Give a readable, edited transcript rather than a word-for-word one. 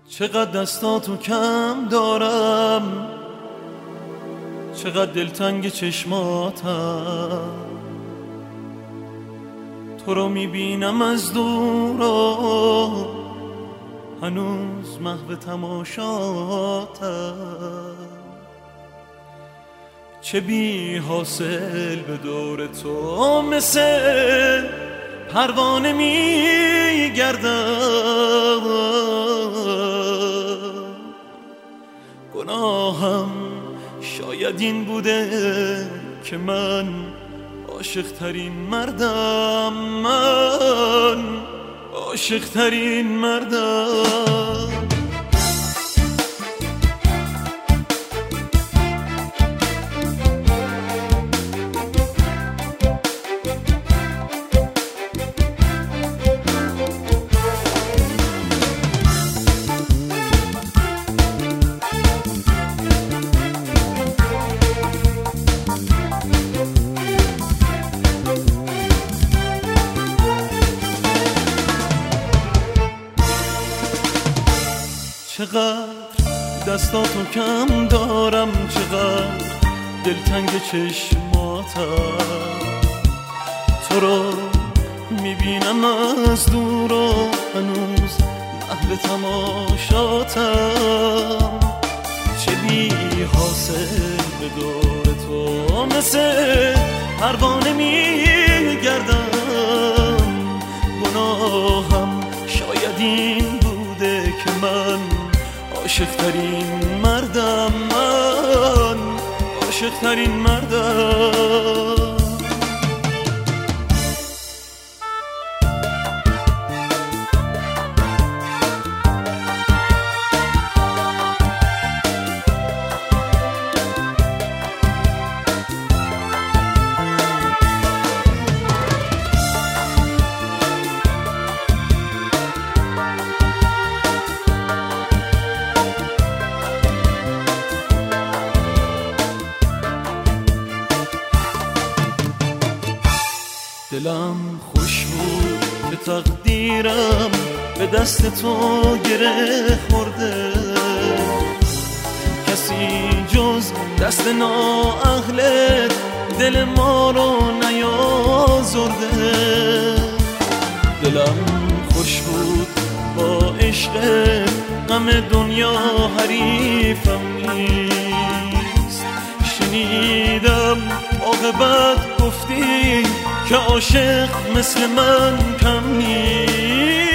چقدر دستاتو کم دارم، چقدر دلتنگ چشماتم. تو رو میبینم از دور و هنوز محو تماشاتم. چه بی حاصل به دور تو مثل پروانه میگردم. گناهم شاید این بوده که من عاشق ترین مردم، من عاشق ترین مردم. چقدر دستاتو کم دارم، چقدر دلتنگ چشماتم. تو رو میبینم از دور و هنوز محو تماشاتم. چه بی حاصل به دور تو مثل پروانه میگردم. گناهم شاید این بوده که من عاشق ترین مردم، من عاشق ترین مردم. دلم خوش بود که تقدیرم به دست تو گره خورده. کسی جز دست نااهلت دل ما رو نیازرده. دلم خوش بود با عشق، غم دنیا حریفم نیست. شنیدم عاقبت گفتی که عاشق مثل من کم نیست.